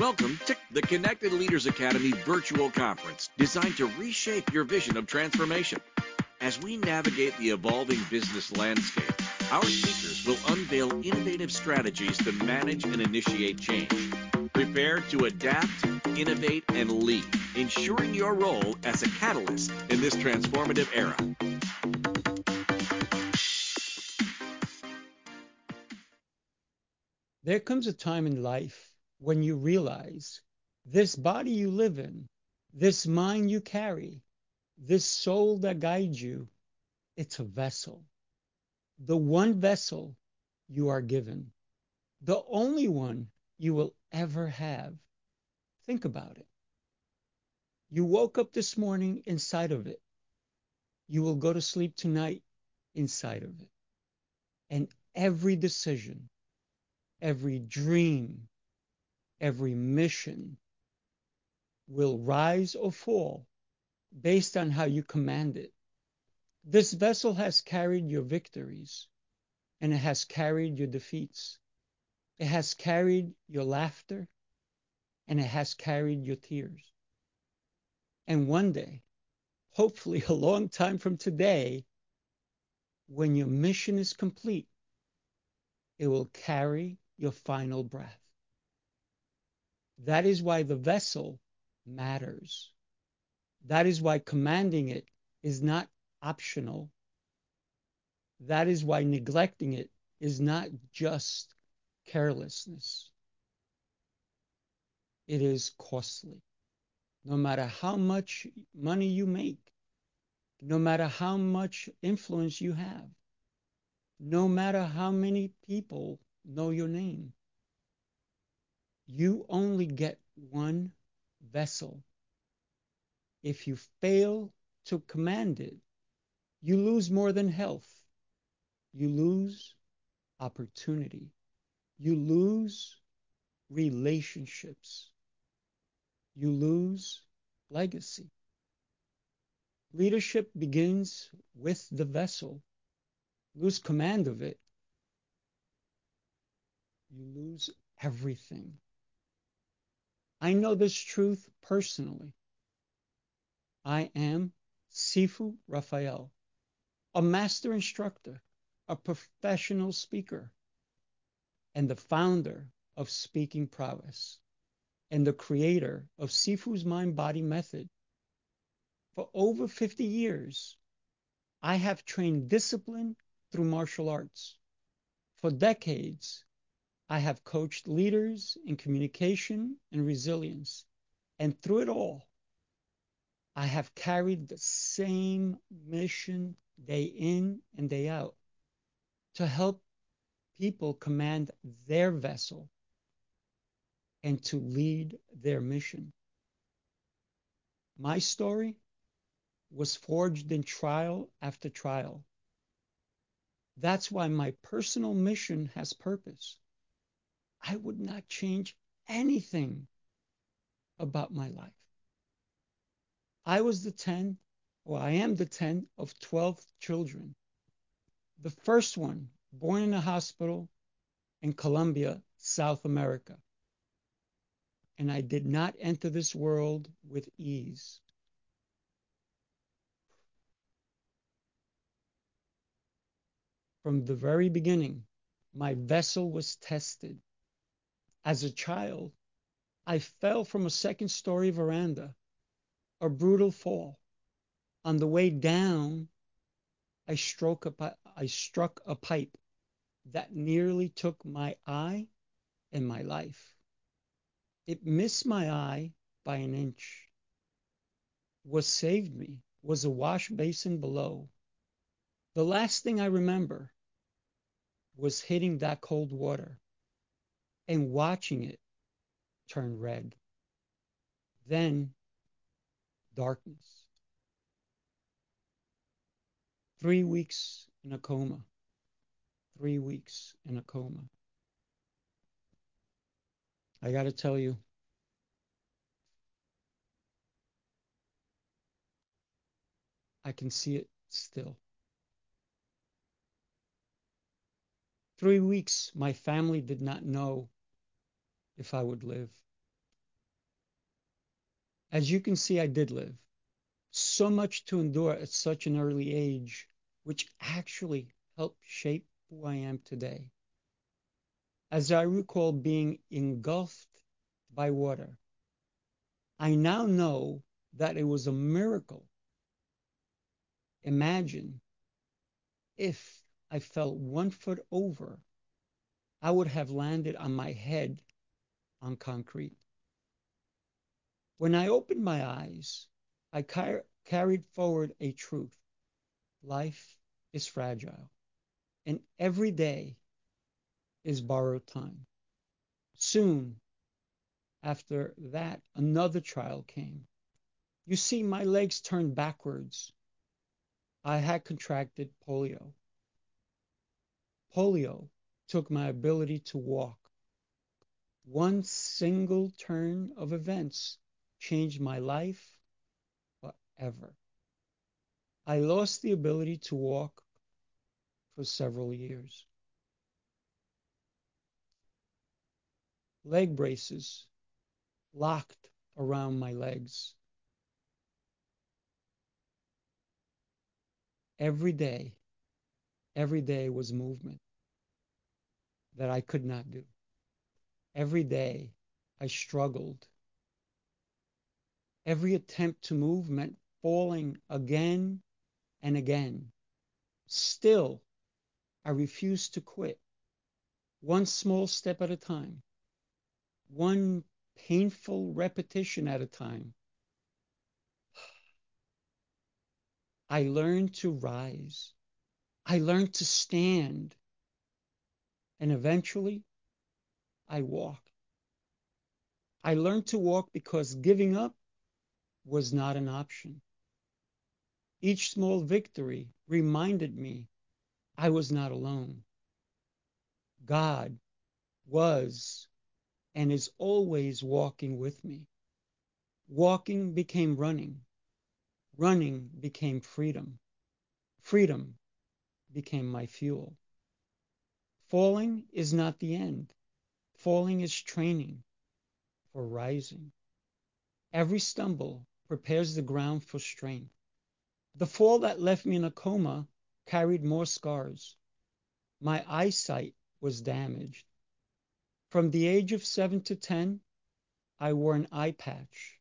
Welcome to the Connected Leaders Academy virtual conference designed to reshape your vision of transformation. As we navigate the evolving business landscape, our speakers will unveil innovative strategies to manage and initiate change. Prepare to adapt, innovate, and lead, ensuring your role as a catalyst in this transformative era. There comes a time in life when you realize this body you live in, this mind you carry, this soul that guides you, it's a vessel. The one vessel you are given, the only one you will ever have. Think about it. You woke up this morning inside of it. You will go to sleep tonight inside of it. And every decision, every dream, every mission will rise or fall based on how you command it. This vessel has carried your victories, and it has carried your defeats. It has carried your laughter, and it has carried your tears. And one day, hopefully a long time from today, when your mission is complete, it will carry your final breath. That is why the vessel matters. That is why commanding it is not optional. That is why neglecting it is not just carelessness. It is costly. No matter how much money you make, no matter how much influence you have, no matter how many people know your name, you only get one vessel. If you fail to command it, you lose more than health. You lose opportunity. You lose relationships. You lose legacy. Leadership begins with the vessel. Lose command of it, you lose everything. I know this truth personally. I am Sifu Raphael, a master instructor, a professional speaker, and the founder of Speaking Prowess, and the creator of Sifu's Mind-Body Method. For over 50 years, I have trained discipline through martial arts. For decades, I have coached leaders in communication and resilience. And through it all, I have carried the same mission day in and day out to help people command their vessel and to lead their mission. My story was forged in trial after trial. That's why my personal mission has purpose. I would not change anything about my life. I was the 10, or I am the 10 of 12 children. The first one born in a hospital in Colombia, South America. And I did not enter this world with ease. From the very beginning, my vessel was tested. As a child, I fell from a second-story veranda, a brutal fall. On the way down, I struck a pipe that nearly took my eye and my life. It missed my eye by an inch. What saved me was a wash basin below. The last thing I remember was hitting that cold water and watching it turn red. Then darkness. 3 weeks in a coma. 3 weeks in a coma. I got to tell you, I can see it still. 3 weeks, my family did not know if I would live. As you can see, I did live. So much to endure at such an early age, which actually helped shape who I am today. As I recall being engulfed by water, I now know that it was a miracle. Imagine if I fell 1 foot over, I would have landed on my head on concrete. When I opened my eyes, I carried forward a truth. Life is fragile, and every day is borrowed time. Soon after that, another trial came. You see, my legs turned backwards. I had contracted polio. Polio took my ability to walk. One single turn of events changed my life forever. I lost the ability to walk for several years. Leg braces locked around my legs. Every day, every day was movement that I could not do. Every day I struggled. Every attempt to move meant falling again and again. Still, I refused to quit. One small step at a time, one painful repetition at a time. I learned to rise. I learned to stand. And eventually, I walked. I learned to walk because giving up was not an option. Each small victory reminded me I was not alone. God was and is always walking with me. Walking became running. Running became freedom. Freedom became my fuel. Falling is not the end. Falling is training for rising. Every stumble prepares the ground for strength. The fall that left me in a coma carried more scars. My eyesight was damaged. From the age of 7 to 10, I wore an eye patch.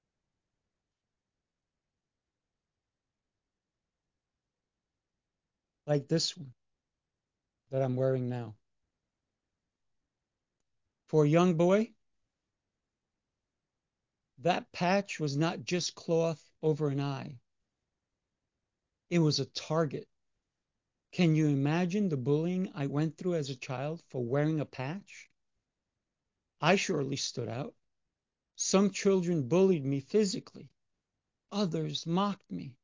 Like this one that I'm wearing now. For a young boy, that patch was not just cloth over an eye, it was a target. Can you imagine the bullying I went through as a child for wearing a patch? I surely stood out. Some children bullied me physically, others mocked me.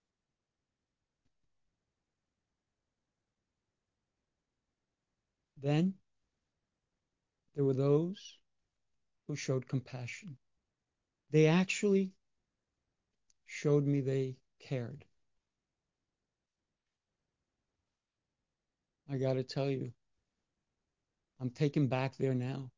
Then there were those who showed compassion. They actually showed me they cared. I got to tell you, I'm taken back there now.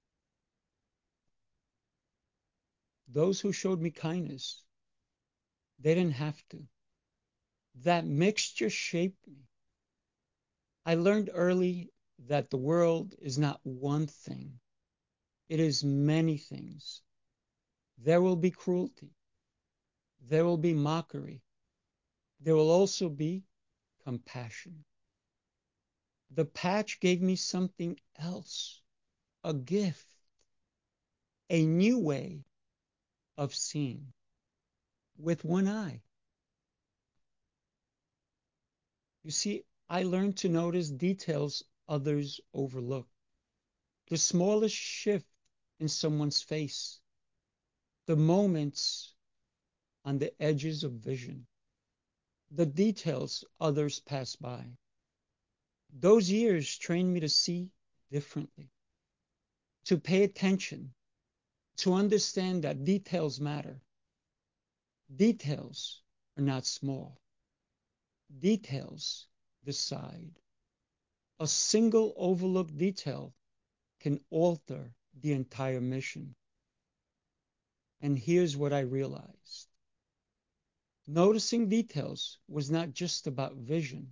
Those who showed me kindness, they didn't have to. That mixture shaped me. I learned early that the world is not one thing, it is many things. There will be cruelty, there will be mockery, there will also be compassion. The patch gave me something else, a gift, a new way of seeing with one eye. You see, I learned to notice details others overlook. The smallest shift in someone's face, the moments on the edges of vision, the details others pass by. Those years trained me to see differently, to pay attention, to understand that details matter. Details are not small. Details decide. A single overlooked detail can alter the entire mission. And here's what I realized. Noticing details was not just about vision.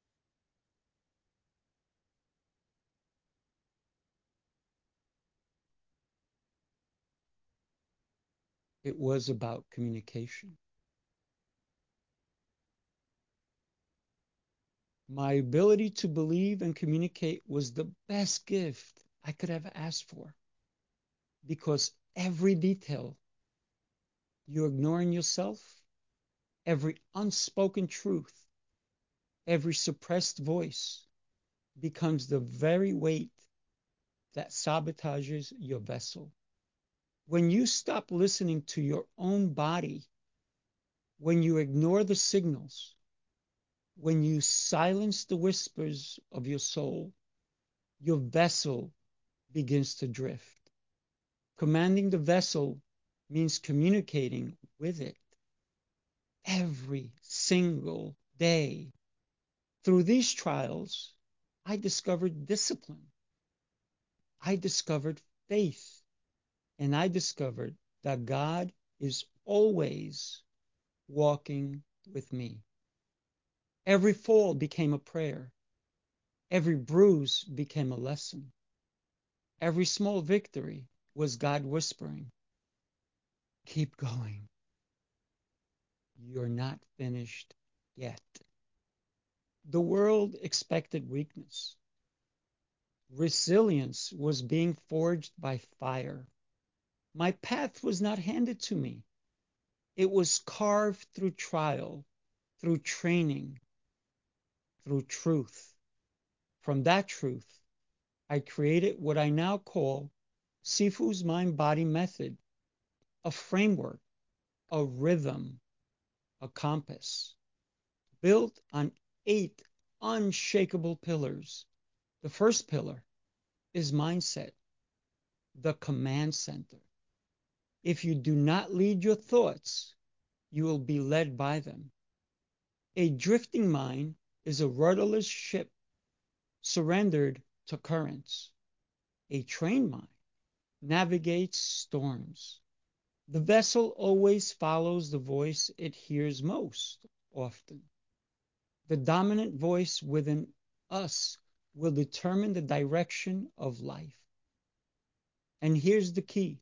It was about communication. My ability to believe and communicate was the best gift I could have asked for because every detail you ignore in yourself, every unspoken truth, every suppressed voice becomes the very weight that sabotages your vessel. When you stop listening to your own body, when you ignore the signals, when you silence the whispers of your soul, your vessel begins to drift. Commanding the vessel means communicating with it every single day. Through these trials, I discovered discipline. I discovered faith. And I discovered that God is always walking with me. Every fall became a prayer. Every bruise became a lesson. Every small victory was God whispering, keep going. You're not finished yet. The world expected weakness. Resilience was being forged by fire. My path was not handed to me. It was carved through trial, through training, through truth. From that truth, I created what I now call Sifu's Mind Body Method, a framework, a rhythm, a compass, built on 8 unshakable pillars. The first pillar is mindset, the command center. If you do not lead your thoughts, you will be led by them. A drifting mind is a rudderless ship surrendered to currents. A trained mind navigates storms. The vessel always follows the voice it hears most often. The dominant voice within us will determine the direction of life. And here's the key.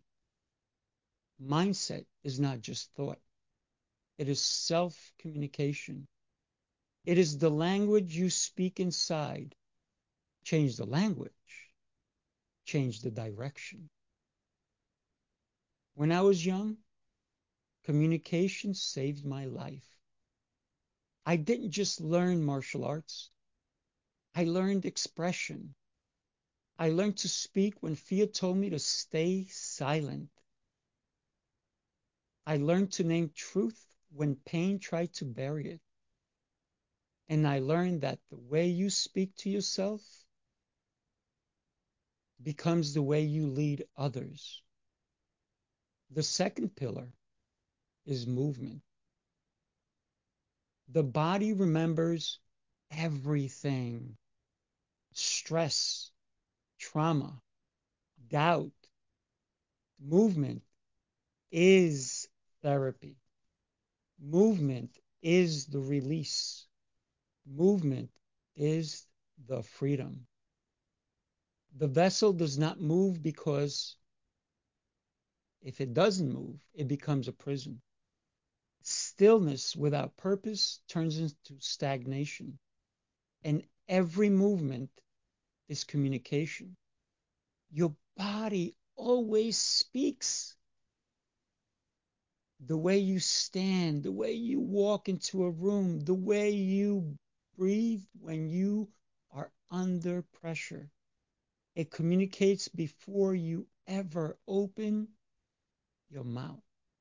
Mindset is not just thought. It is self-communication. It is the language you speak inside. Change the language. Change the direction. When I was young, communication saved my life. I didn't just learn martial arts. I learned expression. I learned to speak when fear told me to stay silent. I learned to name truth when pain tried to bury it. And I learned that the way you speak to yourself becomes the way you lead others. The second pillar is movement. The body remembers everything. Stress, trauma, doubt. Movement is therapy. Movement is the release. Movement is the freedom. The vessel does not move because if it doesn't move, it becomes a prison. Stillness without purpose turns into stagnation. And every movement is communication. Your body always speaks. The way you stand, the way you walk into a room, the way you breathe when you are under pressure. It communicates before you ever open your mouth.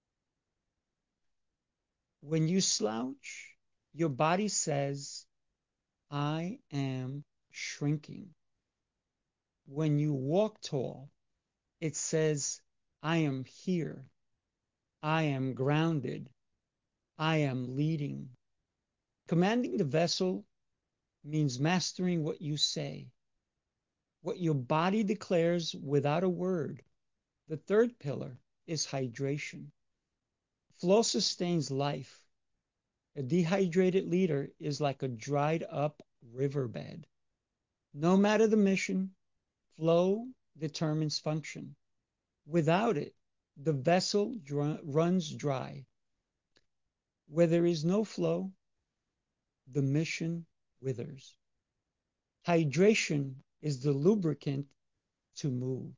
When you slouch, your body says, I am shrinking. When you walk tall, it says, I am here. I am grounded. I am leading. Commanding the vessel means mastering what you say, what your body declares without a word. The third pillar is hydration. Flow sustains life. A dehydrated leader is like a dried up riverbed. No matter the mission, flow determines function. Without it, the vessel runs dry. Where there is no flow, the mission withers. Hydration is the lubricant to move.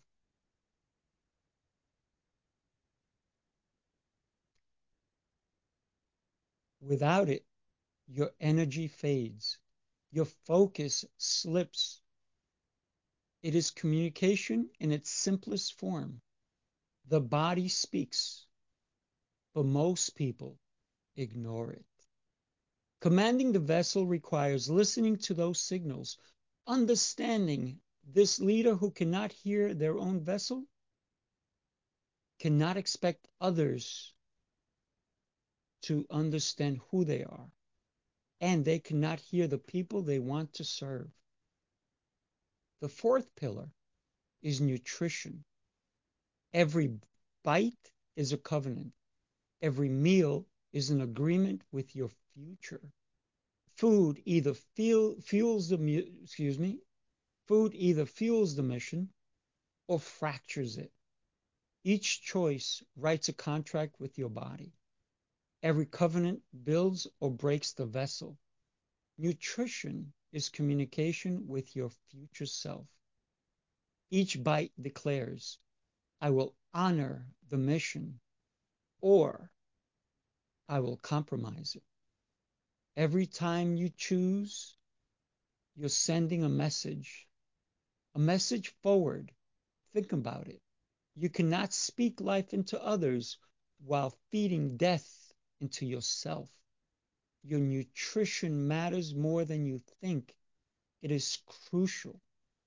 Without it, your energy fades, your focus slips. It is communication in its simplest form. The body speaks, but most people ignore it. Commanding the vessel requires listening to those signals, understanding this leader who cannot hear their own vessel cannot expect others to understand who they are, and they cannot hear the people they want to serve. The fourth pillar is nutrition. Every bite is a covenant. Every meal is an agreement with your future. Food either fuels the food either fuels the mission or fractures it. Each choice writes a contract with your body. Every covenant builds or breaks the vessel. Nutrition is communication with your future self. Each bite declares, I will honor the mission or I will compromise it. Every time you choose, you're sending a message forward. Think about it. You cannot speak life into others while feeding death into yourself. Your nutrition matters more than you think. It is crucial.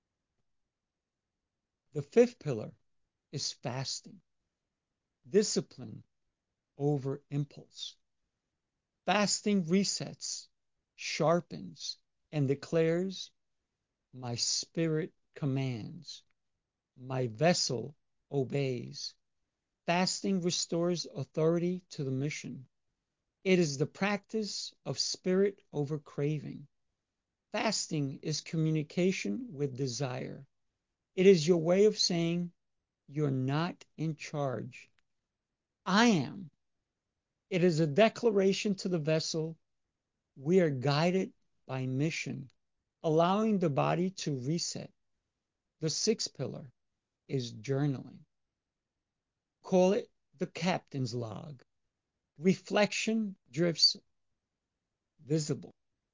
The fifth pillar is fasting. Discipline over impulse. Fasting resets, sharpens, and declares, my spirit commands, my vessel obeys. Fasting restores authority to the mission. It is the practice of spirit over craving. Fasting is communication with desire. It is your way of saying, you're not in charge. I am. It is a declaration to the vessel, we are guided by mission, allowing the body to reset. The sixth pillar is journaling. Call it the captain's log. Reflection drifts visible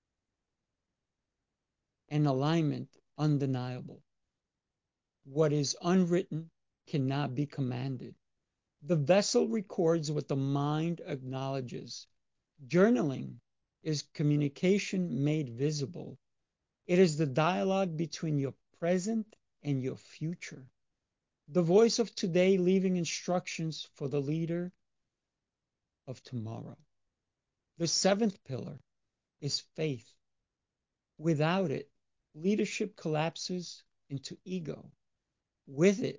and alignment undeniable. What is unwritten cannot be commanded. The vessel records what the mind acknowledges. Journaling is communication made visible. It is the dialogue between your present and your future. The voice of today leaving instructions for the leader of tomorrow. The seventh pillar is faith. Without it, leadership collapses into ego. With it,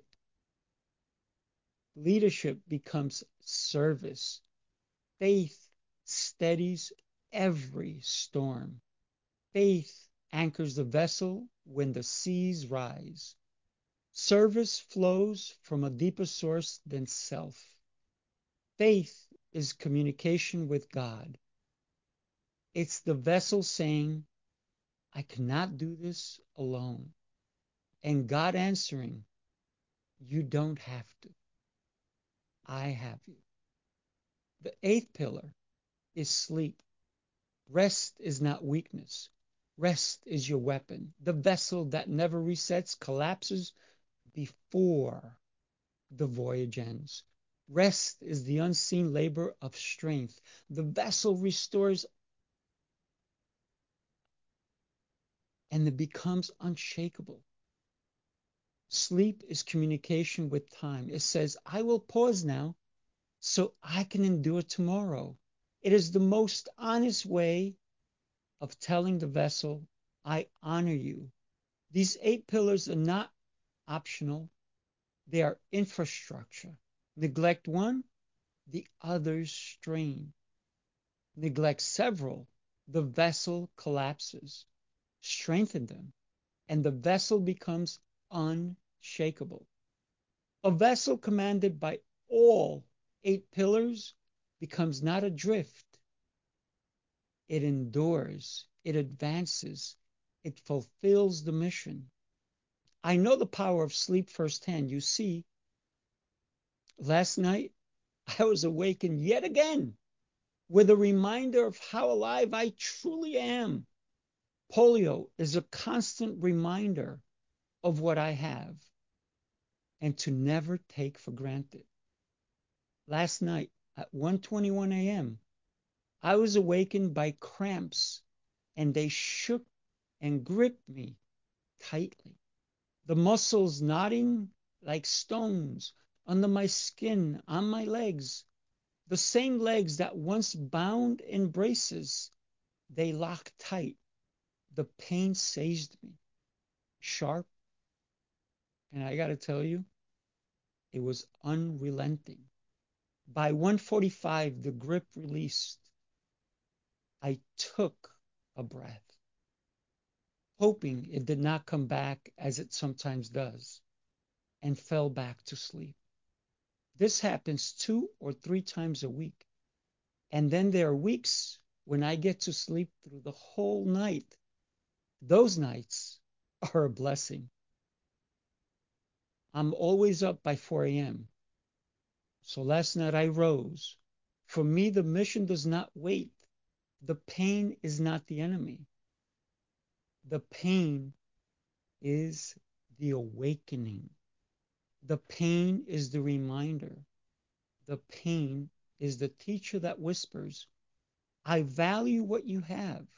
leadership becomes service. Faith steadies every storm. Faith anchors the vessel when the seas rise. Service flows from a deeper source than self. Faith is communication with God. It's the vessel saying, I cannot do this alone. And God answering, you don't have to. I have you. The eighth pillar is sleep. Rest is not weakness. Rest is your weapon. The vessel that never resets collapses before the voyage ends. Rest is the unseen labor of strength. The vessel restores and it becomes unshakable. Sleep is communication with time. It says, I will pause now so I can endure tomorrow. It is the most honest way of telling the vessel, I honor you. These eight pillars are not optional, they are infrastructure. Neglect one, the others strain. Neglect several, the vessel collapses. Strengthen them, and the vessel becomes unshakable. A vessel commanded by all 8 pillars becomes not adrift. It endures, it advances, it fulfills the mission. I know the power of sleep firsthand. You see, last night I was awakened yet again with a reminder of how alive I truly am. Polio is a constant reminder of what I have and to never take for granted. Last night at 1:21 a.m., I was awakened by cramps and they shook and gripped me tightly. The muscles knotting like stones under my skin, on my legs, the same legs that once bound in braces, they locked tight. The pain seized me, sharp, and I got to tell you, it was unrelenting. By 1:45, the grip released. I took a breath, hoping it did not come back as it sometimes does, and fell back to sleep. This happens 2 or 3 times a week. And then there are weeks when I get to sleep through the whole night. Those nights are a blessing. I'm always up by 4 a.m. So last night I rose. For me, the mission does not wait. The pain is not the enemy. The pain is the awakening. The pain is the reminder. The pain is the teacher that whispers, I value what you have.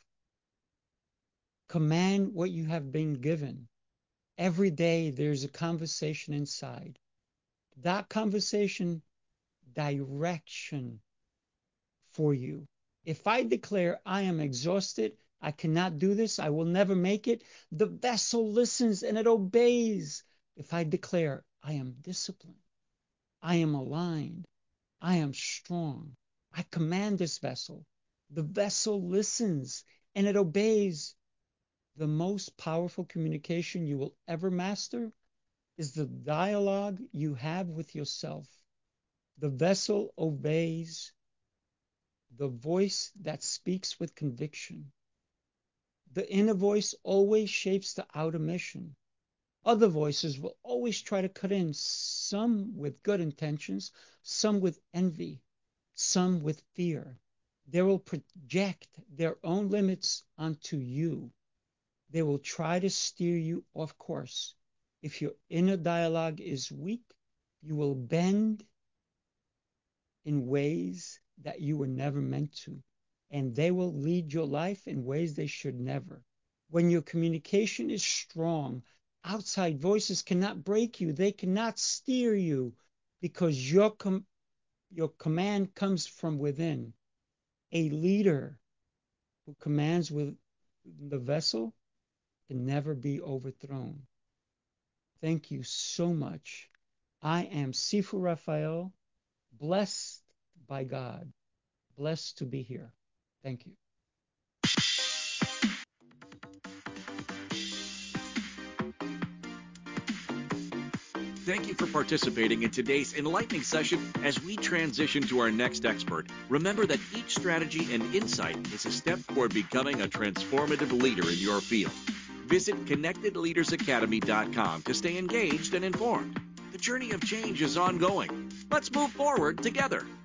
Command what you have been given. Every day there's a conversation inside. That conversation, direction for you. If I declare I am exhausted, I cannot do this, I will never make it, the vessel listens and it obeys. If I declare I am disciplined, I am aligned, I am strong, I command this vessel, the vessel listens and it obeys. The most powerful communication you will ever master is the dialogue you have with yourself. The vessel obeys the voice that speaks with conviction. The inner voice always shapes the outer mission. Other voices will always try to cut in, some with good intentions, some with envy, some with fear. They will project their own limits onto you. They will try to steer you off course. If your inner dialogue is weak, you will bend in ways that you were never meant to, and they will lead your life in ways they should never. When your communication is strong, outside voices cannot break you, they cannot steer you because your command comes from within. A leader who commands with the vessel can never be overthrown. Thank you so much. I am Sifu Raphael, blessed by God, blessed to be here. Thank you. Thank you for participating in today's enlightening session. As we transition to our next expert, remember that each strategy and insight is a step toward becoming a transformative leader in your field. Visit ConnectedLeadersAcademy.com to stay engaged and informed. The journey of change is ongoing. Let's move forward together.